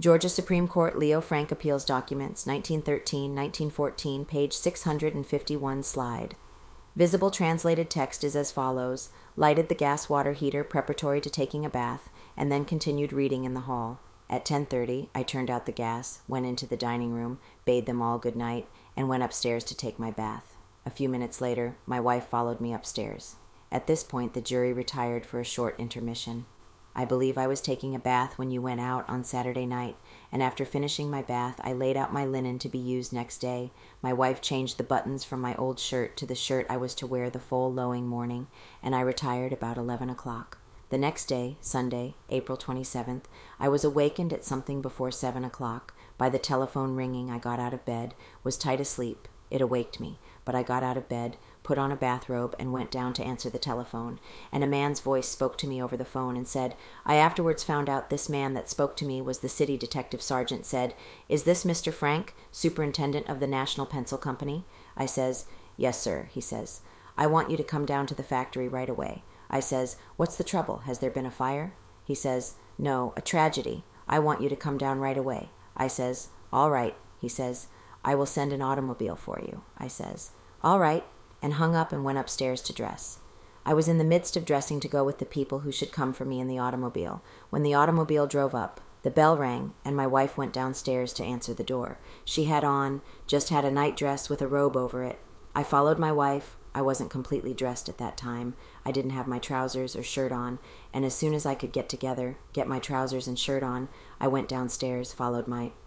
Georgia Supreme Court Leo Frank Appeals Documents, 1913-1914, page 651 slide. Visible translated text is as follows: lighted the gas water heater preparatory to taking a bath, and then continued reading in the hall. At 10:30, I turned out the gas, went into the dining room, bade them all good night, and went upstairs to take my bath. A few minutes later, my wife followed me upstairs. At this point, the jury retired for a short intermission. I believe I was taking a bath when you went out on Saturday night, and after finishing my bath, I laid out my linen to be used next day. My wife changed the buttons from my old shirt to the shirt I was to wear the full lowing morning, and I retired about 11 o'clock. The next day, Sunday, April 27th, I was awakened at something before 7 o'clock. By the telephone ringing, I got out of bed, was tight asleep. It awaked me, but I got out of bed, put on a bathrobe, and went down to answer the telephone, and a man's voice spoke to me over the phone and said, I afterwards found out this man that spoke to me was the city detective sergeant. Said, "Is this Mr. Frank, superintendent of the National Pencil Company?" I says, "Yes, sir." He says, "I want you to come down to the factory right away." I says, "What's the trouble? Has there been a fire?" He says, "No, a tragedy. I want you to come down right away." I says, "All right." He says, "I will send an automobile for you." I says, "All right," and hung up and went upstairs to dress. I was in the midst of dressing to go with the people who should come for me in the automobile, when the automobile drove up. The bell rang, and my wife went downstairs to answer the door. She had just had a night dress with a robe over it. I followed my wife. I wasn't completely dressed at that time. I didn't have my trousers or shirt on, and as soon as I could get my trousers and shirt on, I went downstairs, followed my